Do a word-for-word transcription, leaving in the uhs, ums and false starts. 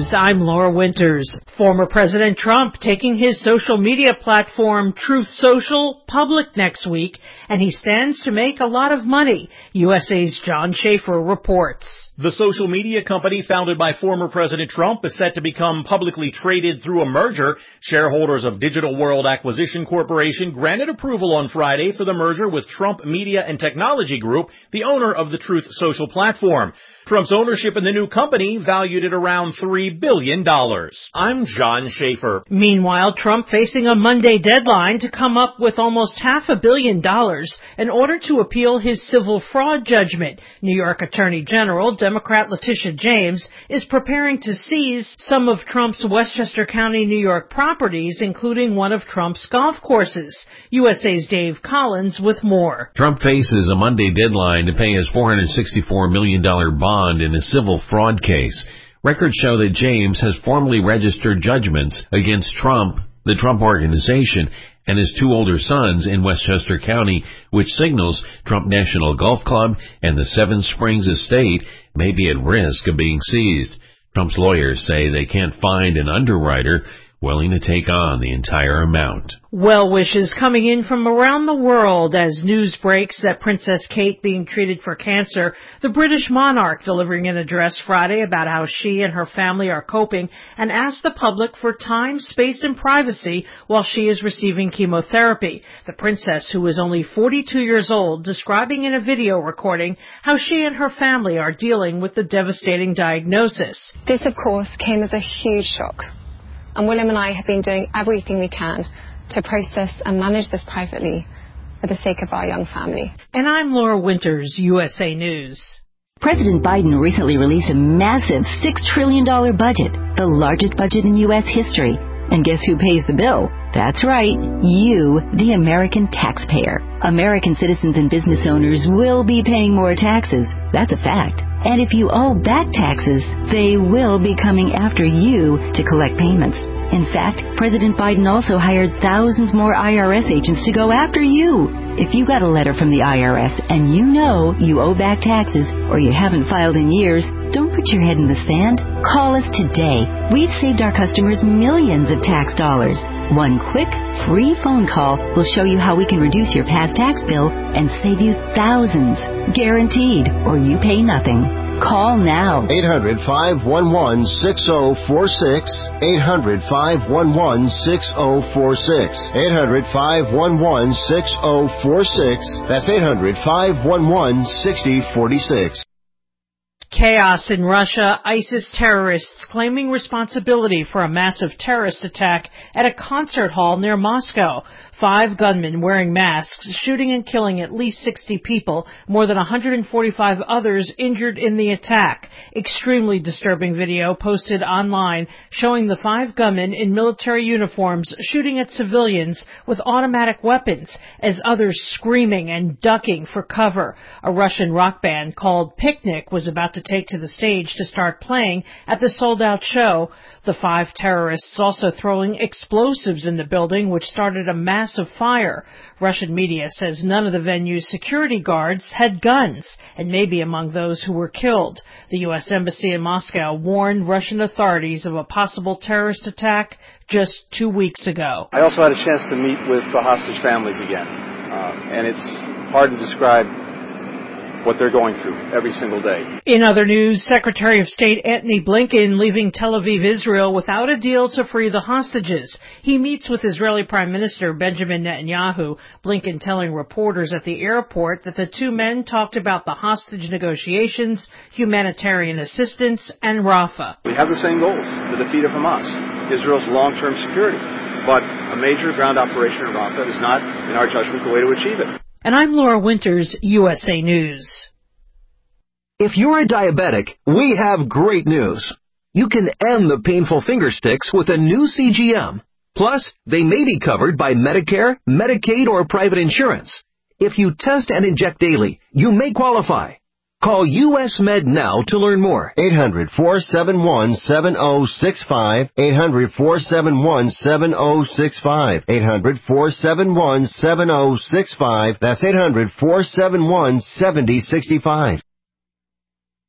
News, I'm Laura Winters. Former President Trump taking his social media platform Truth Social public next week, and he stands to make a lot of money. U S A's John Schaefer reports. The social media company founded by former President Trump is set to become publicly traded through a merger. Shareholders of Digital World Acquisition Corporation granted approval on Friday for the merger with Trump Media and Technology Group, the owner of the Truth Social platform. Trump's ownership in the new company valued at around three billion dollars. I'm John Schaefer. Meanwhile, Trump facing a Monday deadline to come up with almost half a billion dollars in order to appeal his civil fraud judgment. New York Attorney General Democrat Letitia James is preparing to seize some of Trump's Westchester County, New York properties, including one of Trump's golf courses. U S A's Dave Collins with more. Trump faces a Monday deadline to pay his four hundred sixty-four million dollars bond in a civil fraud case. Records show that James has formally registered judgments against Trump, the Trump Organization, and his two older sons in Westchester County, which signals Trump National Golf Club and the Seven Springs Estate may be at risk of being seized. Trump's lawyers say they can't find an underwriter willing to take on the entire amount. Well wishes coming in from around the world as news breaks that Princess Kate being treated for cancer. The British monarch delivering an address Friday about how she and her family are coping and asked the public for time, space, and privacy while she is receiving chemotherapy. The princess, who is only forty-two years old, describing in a video recording how she and her family are dealing with the devastating diagnosis. This, of course, came as a huge shock. And William and I have been doing everything we can to process and manage this privately for the sake of our young family. And I'm Laura Winters, U S A News. President Biden recently released a massive six trillion dollars budget, the largest budget in U S history. And guess who pays the bill? That's right, you, the American taxpayer. American citizens and business owners will be paying more taxes. That's a fact. And if you owe back taxes, they will be coming after you to collect payments. In fact, President Biden also hired thousands more I R S agents to go after you. If you got a letter from the I R S and you know you owe back taxes or you haven't filed in years, don't put your head in the sand. Call us today. We've saved our customers millions of tax dollars. One quick, free phone call will show you how we can reduce your past tax bill and save you thousands. Guaranteed, or you pay nothing. Call now. eight hundred, five one one, six oh four six. eight hundred, five one one, six oh four six. eight hundred, five one one, six oh four six. That's eight hundred, five one one, six oh four six. Chaos in Russia. ISIS terrorists claiming responsibility for a massive terrorist attack at a concert hall near Moscow. Five gunmen wearing masks shooting and killing at least sixty people, more than one hundred forty-five others injured in the attack. Extremely disturbing video posted online showing the five gunmen in military uniforms shooting at civilians with automatic weapons as others screaming and ducking for cover. A Russian rock band called Picnic was about to take to the stage to start playing at the sold-out show. The five terrorists also throwing explosives in the building, which started a massive fire. Russian media says none of the venue's security guards had guns and may be among those who were killed. The U S Embassy in Moscow warned Russian authorities of a possible terrorist attack just two weeks ago. I also had a chance to meet with the hostage families again, uh, and it's hard to describe what they're going through every single day. In other news, Secretary of State Antony Blinken leaving Tel Aviv, Israel without a deal to free the hostages. He meets with Israeli Prime Minister Benjamin Netanyahu. Blinken telling reporters at the airport that the two men talked about the hostage negotiations, humanitarian assistance, and Rafah. We have the same goals, the defeat of Hamas, Israel's long-term security. But a major ground operation in Rafah is not, in our judgment, the way to achieve it. And I'm Laura Winters, U S A News. If you're a diabetic, we have great news. You can end the painful finger sticks with a new C G M. Plus, they may be covered by Medicare, Medicaid, or private insurance. If you test and inject daily, you may qualify. Call U S Med now to learn more. eight hundred, four seven one, seven oh six five. eight hundred, four seven one, seven oh six five. eight hundred, four seven one, seven oh six five. That's eight hundred, four seven one, seven oh six five.